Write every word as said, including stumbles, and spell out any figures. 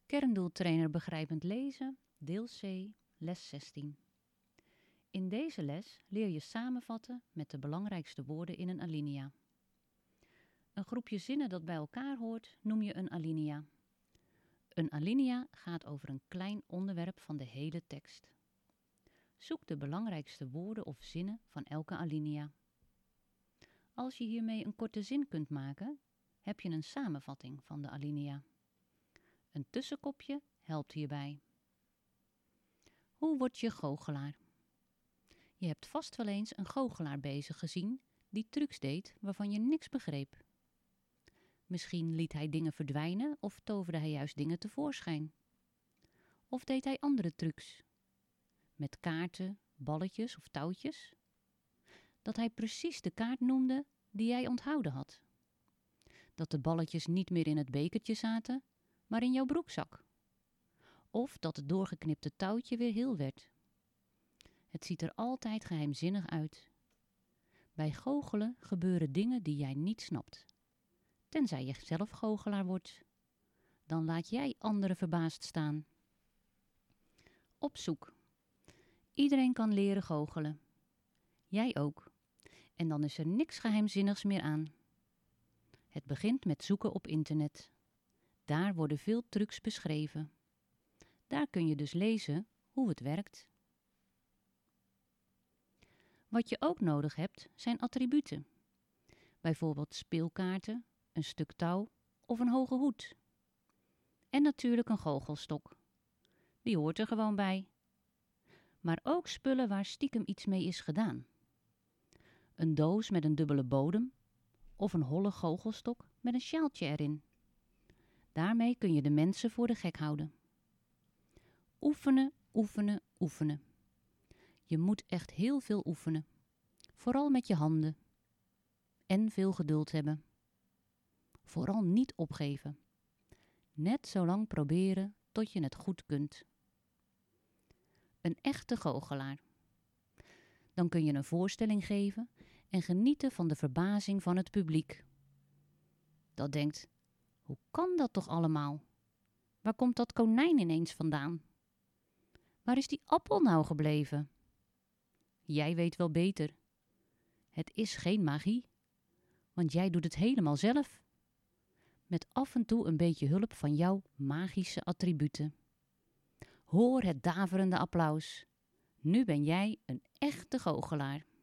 Kerndoeltrainer begrijpend lezen, deel C, les zestien. In deze les leer je samenvatten met de belangrijkste woorden in een alinea. Een groepje zinnen dat bij elkaar hoort noem je een alinea. Een alinea gaat over een klein onderwerp van de hele tekst. Zoek de belangrijkste woorden of zinnen van elke alinea. Als je hiermee een korte zin kunt maken, heb je een samenvatting van de alinea. Een tussenkopje helpt hierbij. Hoe word je goochelaar? Je hebt vast wel eens een goochelaar bezig gezien die trucs deed waarvan je niks begreep. Misschien liet hij dingen verdwijnen of toverde hij juist dingen tevoorschijn. Of deed hij andere trucs? Met kaarten, balletjes of touwtjes? Dat hij precies de kaart noemde die jij onthouden had. Dat de balletjes niet meer in het bekertje zaten, maar in jouw broekzak. Of dat het doorgeknipte touwtje weer heel werd. Het ziet er altijd geheimzinnig uit. Bij goochelen gebeuren dingen die jij niet snapt. Tenzij je zelf goochelaar wordt. Dan laat jij anderen verbaasd staan. Op zoek. Iedereen kan leren goochelen. Jij ook. En dan is er niks geheimzinnigs meer aan. Het begint met zoeken op internet. Daar worden veel trucs beschreven. Daar kun je dus lezen hoe het werkt. Wat je ook nodig hebt zijn attributen. Bijvoorbeeld speelkaarten, een stuk touw of een hoge hoed. En natuurlijk een goochelstok. Die hoort er gewoon bij. Maar ook spullen waar stiekem iets mee is gedaan. Een doos met een dubbele bodem of een holle goochelstok met een sjaaltje erin. Daarmee kun je de mensen voor de gek houden. Oefenen, oefenen, oefenen. Je moet echt heel veel oefenen. Vooral met je handen. En veel geduld hebben. Vooral niet opgeven. Net zo lang proberen tot je het goed kunt. Een echte goochelaar. Dan kun je een voorstelling geven en genieten van de verbazing van het publiek. Dat denkt, hoe kan dat toch allemaal? Waar komt dat konijn ineens vandaan? Waar is die appel nou gebleven? Jij weet wel beter. Het is geen magie, want jij doet het helemaal zelf. Met af en toe een beetje hulp van jouw magische attributen. Hoor het daverende applaus. Nu ben jij een echte goochelaar.